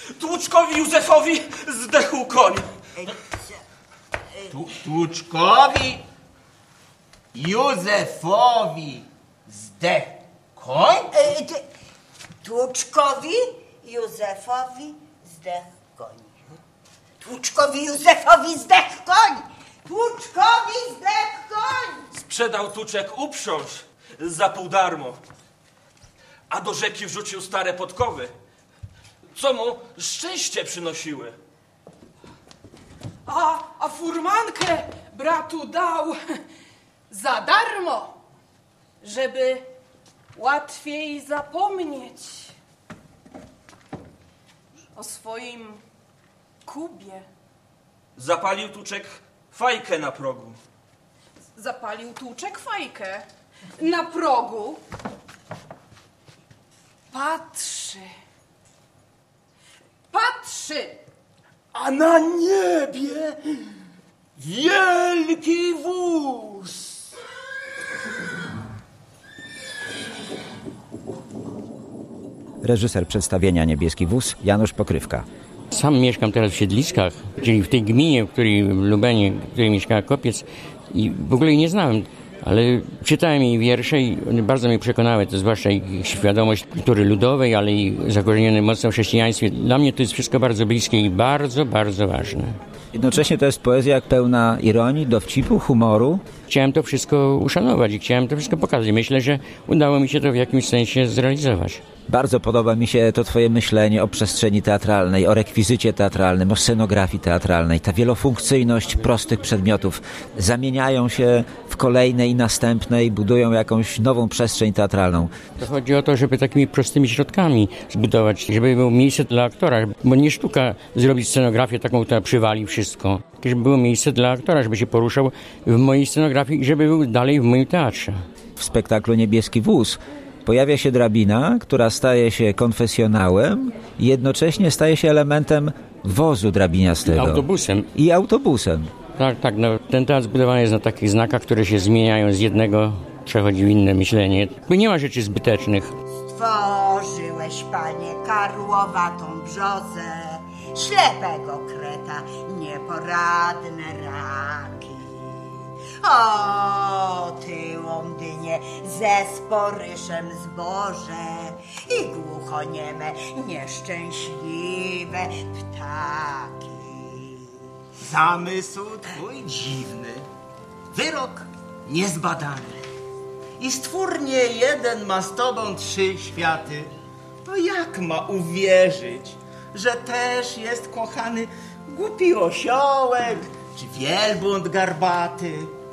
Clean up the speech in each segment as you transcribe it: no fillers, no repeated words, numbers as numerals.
Tłuczkowi Józefowi zdechł koń. Tłuczkowi Józefowi zdechł koń? Tłuczkowi Józefowi zdechł koń. Tłuczkowi Józefowi zdechł koń. Tłuczkowi zdechł koń. Sprzedał Tuczek uprząż za pół darmo, a do rzeki wrzucił stare podkowy, co mu szczęście przynosiły. A furmankę bratu dał za darmo, żeby łatwiej zapomnieć o swoim Kubie. Zapalił Tuczek fajkę na progu. Zapalił Tłuczek fajkę na progu. Patrzy, A na niebie wielki wóz. Reżyser przedstawienia Niebieski wóz Janusz Pokrywka. Sam mieszkam teraz w Siedliskach, czyli w tej gminie, w Lubenie, w której mieszkała Kopiec i w ogóle jej nie znałem, ale czytałem jej wiersze i one bardzo mnie przekonały, to zwłaszcza ich świadomość kultury ludowej, ale i zakorzenione mocno w chrześcijaństwie. Dla mnie to jest wszystko bardzo bliskie i bardzo, bardzo ważne. Jednocześnie to jest poezja pełna ironii, dowcipu, humoru. Chciałem to wszystko uszanować i chciałem to wszystko pokazać. Myślę, że udało mi się to w jakimś sensie zrealizować. Bardzo podoba mi się to twoje myślenie o przestrzeni teatralnej, o rekwizycie teatralnym, o scenografii teatralnej. Ta wielofunkcyjność prostych przedmiotów zamieniają się w kolejne i następne i budują jakąś nową przestrzeń teatralną. To chodzi o to, żeby takimi prostymi środkami zbudować, żeby było miejsce dla aktora, bo nie sztuka zrobić scenografię taką, która przywali wszystko. Żeby było miejsce dla aktora, żeby się poruszał w mojej scenografii i żeby był dalej w moim teatrze. W spektaklu Niebieski wóz pojawia się drabina, która staje się konfesjonałem i jednocześnie staje się elementem wozu drabiniastego. I autobusem. Tak. No, ten teatr zbudowany jest na takich znakach, które się zmieniają z jednego, przechodzi w inne myślenie. Bo nie ma rzeczy zbytecznych. Stworzyłeś, Panie, karłowatą brzozę, ślepego kreta, nieporadne raki. O, ty, Londynie, ze sporyszem zboże i głuchonieme, nieszczęśliwe ptaki. Zamysł twój dziwny, wyrok niezbadany. I stwór nie jeden ma z tobą 3 światy. To jak ma uwierzyć, że też jest kochany głupi osiołek czy wielbłąd garbaty?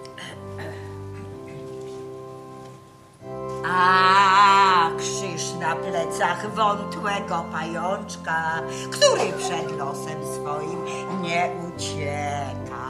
A krzyż na plecach wątłego pajączka, który przed losem swoim nie ucieka.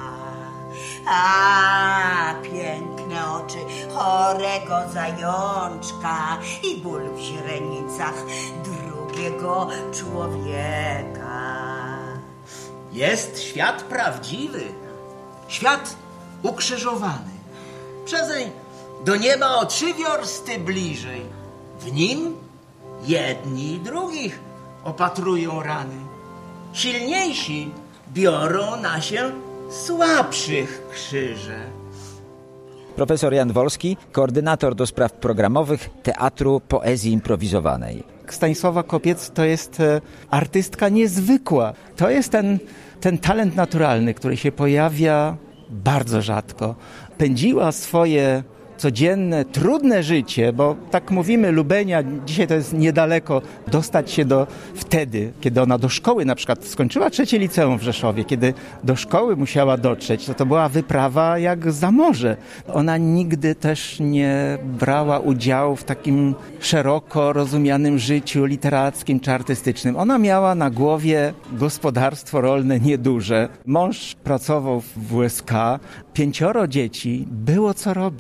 A piękne oczy chorego zajączka i ból w źrenicach drugiego człowieka. Jest świat prawdziwy, świat ukrzyżowany. Przezeń do nieba o 3 wiorsty bliżej. W nim jedni drugich opatrują rany. Silniejsi biorą na się słabszych krzyże. Profesor Jan Wolski, koordynator do spraw programowych Teatru Poezji Improwizowanej. Stanisława Kopiec to jest artystka niezwykła. To jest ten talent naturalny, który się pojawia bardzo rzadko. Pędziła swoje codzienne, trudne życie, bo tak mówimy, Lubenia, dzisiaj to jest niedaleko, dostać się do wtedy, kiedy ona do szkoły na przykład skończyła 3. liceum w Rzeszowie, kiedy do szkoły musiała dotrzeć, to była wyprawa jak za morze. Ona nigdy też nie brała udziału w takim szeroko rozumianym życiu literackim czy artystycznym. Ona miała na głowie gospodarstwo rolne nieduże. Mąż pracował w WSK, 5 dzieci, było co robić.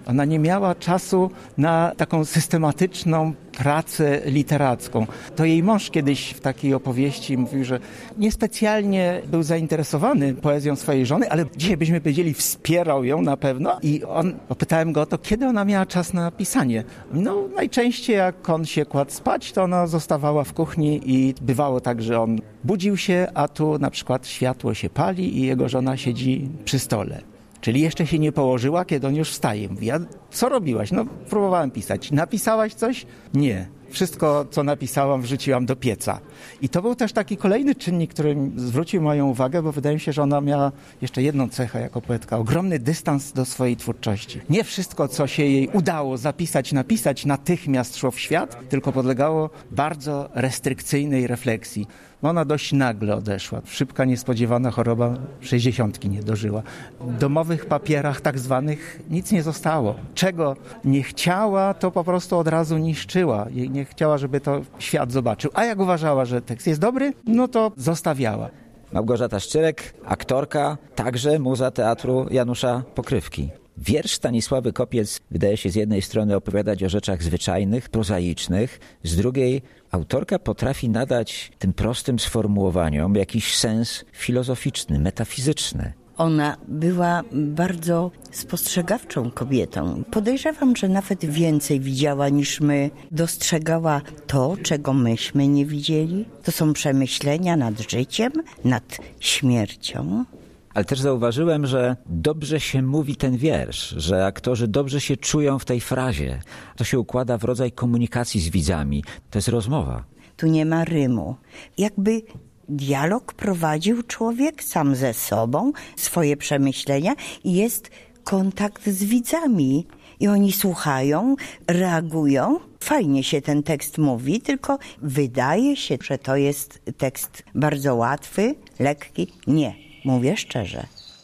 Ona nie miała czasu na taką systematyczną pracę literacką. To jej mąż kiedyś w takiej opowieści mówił, że niespecjalnie był zainteresowany poezją swojej żony, ale dzisiaj byśmy powiedzieli, wspierał ją na pewno. I popytałem go o to, kiedy ona miała czas na pisanie. No najczęściej jak on się kładł spać, to ona zostawała w kuchni i bywało tak, że on budził się, a tu na przykład światło się pali i jego żona siedzi przy stole. Czyli jeszcze się nie położyła, kiedy on już wstaje. Mówi, a co robiłaś? No, próbowałem pisać. Napisałaś coś? Nie. Wszystko, co napisałam, wrzuciłam do pieca. I to był też taki kolejny czynnik, który zwrócił moją uwagę, bo wydaje mi się, że ona miała jeszcze jedną cechę jako poetka. Ogromny dystans do swojej twórczości. Nie wszystko, co się jej udało napisać, natychmiast szło w świat, tylko podlegało bardzo restrykcyjnej refleksji. Ona dość nagle odeszła. Szybka, niespodziewana choroba, 60 nie dożyła. W domowych papierach tak zwanych nic nie zostało. Czego nie chciała, to po prostu od razu niszczyła. Nie chciała, żeby to świat zobaczył. A jak uważała, że tekst jest dobry, no to zostawiała. Małgorzata Szczyrek, aktorka, także muza teatru Janusza Pokrywki. Wiersz Stanisławy Kopiec wydaje się z jednej strony opowiadać o rzeczach zwyczajnych, prozaicznych, z drugiej autorka potrafi nadać tym prostym sformułowaniom jakiś sens filozoficzny, metafizyczny. Ona była bardzo spostrzegawczą kobietą. Podejrzewam, że nawet więcej widziała niż my. Dostrzegała to, czego myśmy nie widzieli. To są przemyślenia nad życiem, nad śmiercią. Ale też zauważyłem, że dobrze się mówi ten wiersz, że aktorzy dobrze się czują w tej frazie. To się układa w rodzaj komunikacji z widzami. To jest rozmowa. Tu nie ma rymu. Jakby dialog prowadził człowiek sam ze sobą, swoje przemyślenia i jest kontakt z widzami. I oni słuchają, reagują. Fajnie się ten tekst mówi, tylko wydaje się, że to jest tekst bardzo łatwy, lekki. Nie. Mówię szczerze.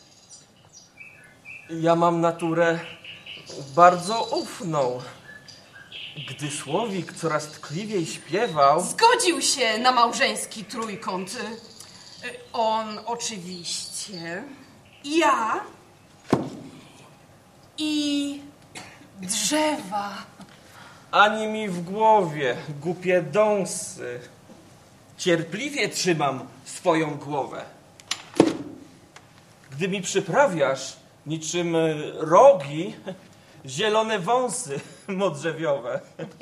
Ja mam naturę bardzo ufną. Gdy Słowik coraz tkliwiej śpiewał... Zgodził się na małżeński trójkąt. On oczywiście, ja i drzewa. Ani mi w głowie, głupie dąsy. Cierpliwie trzymam swoją głowę. Gdy mi przyprawiasz niczym rogi, zielone wąsy modrzewiowe.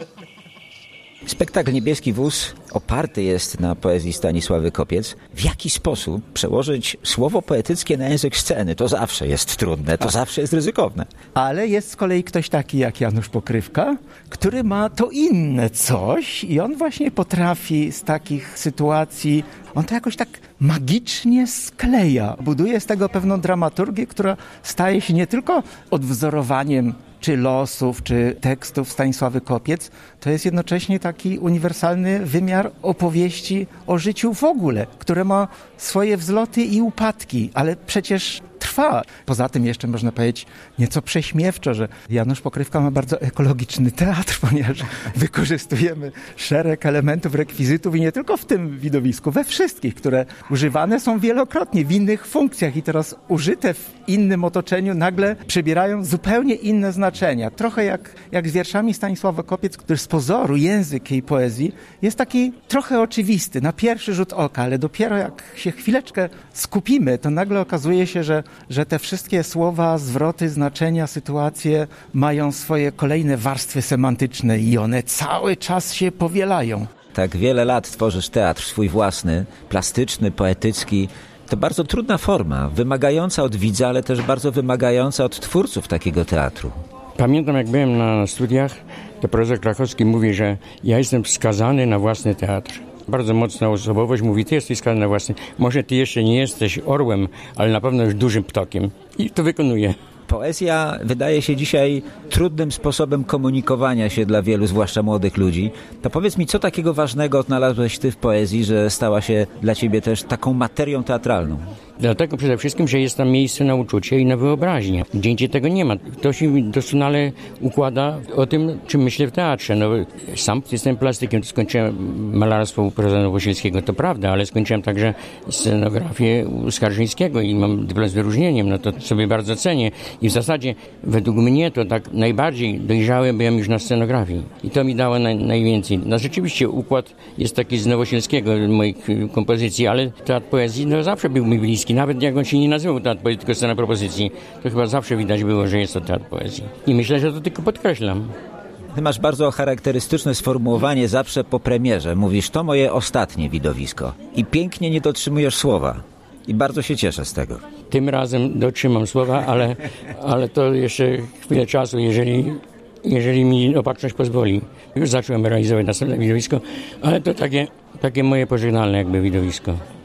Spektakl Niebieski Wóz oparty jest na poezji Stanisławy Kopiec. W jaki sposób przełożyć słowo poetyckie na język sceny? To zawsze jest trudne, to zawsze jest ryzykowne. Ale jest z kolei ktoś taki jak Janusz Pokrywka, który ma to inne coś i on właśnie potrafi z takich sytuacji, on to jakoś tak magicznie skleja. Buduje z tego pewną dramaturgię, która staje się nie tylko odwzorowaniem czy losów, czy tekstów Stanisławy Kopiec, to jest jednocześnie taki uniwersalny wymiar opowieści o życiu w ogóle, które ma swoje wzloty i upadki, ale przecież trwa. Poza tym jeszcze można powiedzieć nieco prześmiewczo, że Janusz Pokrywka ma bardzo ekologiczny teatr, ponieważ wykorzystujemy szereg elementów, rekwizytów i nie tylko w tym widowisku, we wszystkich, które używane są wielokrotnie w innych funkcjach i teraz użyte w innym otoczeniu nagle przybierają zupełnie inne znaczenia. Trochę jak z wierszami Stanisława Kopiec, który z pozoru język jej poezji jest taki trochę oczywisty, na pierwszy rzut oka, ale dopiero jak się chwileczkę skupimy, to nagle okazuje się, że te wszystkie słowa, zwroty, znaczenia, sytuacje mają swoje kolejne warstwy semantyczne i one cały czas się powielają. Tak wiele lat tworzysz teatr swój własny, plastyczny, poetycki. To bardzo trudna forma, wymagająca od widza, ale też bardzo wymagająca od twórców takiego teatru. Pamiętam, jak byłem na studiach, to profesor Krachowski mówi, że ja jestem skazany na własny teatr. Bardzo mocna osobowość mówi, ty jesteś skazany na własny. Może ty jeszcze nie jesteś orłem, ale na pewno już dużym ptokiem. I to wykonuje. Poezja wydaje się dzisiaj trudnym sposobem komunikowania się dla wielu, zwłaszcza młodych ludzi. To powiedz mi, co takiego ważnego odnalazłeś ty w poezji, że stała się dla ciebie też taką materią teatralną? Dlatego przede wszystkim, że jest tam miejsce na uczucie i na wyobraźnię. Gdzie indziej tego nie ma. To się doskonale układa o tym, czym myślę w teatrze. No, sam jestem plastykiem, skończyłem malarstwo u profesora Nowosielskiego, to prawda, ale skończyłem także scenografię u Skarżyńskiego i mam dyplom z wyróżnieniem, no to sobie bardzo cenię. I w zasadzie według mnie to tak najbardziej dojrzałem byłem już na scenografii. I to mi dało najwięcej. No rzeczywiście układ jest taki z Nowosielskiego moich kompozycji, ale teatr poezji no, zawsze był mi bliski. Nawet jak on się nie nazywał teatr poezji, tylko scena propozycji, to chyba zawsze widać było, że jest to teatr poezji. I myślę, że to tylko podkreślam. Ty masz bardzo charakterystyczne sformułowanie zawsze po premierze. Mówisz, to moje ostatnie widowisko. I pięknie nie dotrzymujesz słowa. I bardzo się cieszę z tego. Tym razem dotrzymam słowa, ale to jeszcze chwilę czasu, jeżeli mi opatrzność pozwoli. Już zacząłem realizować następne widowisko, ale to takie moje pożegnalne jakby widowisko.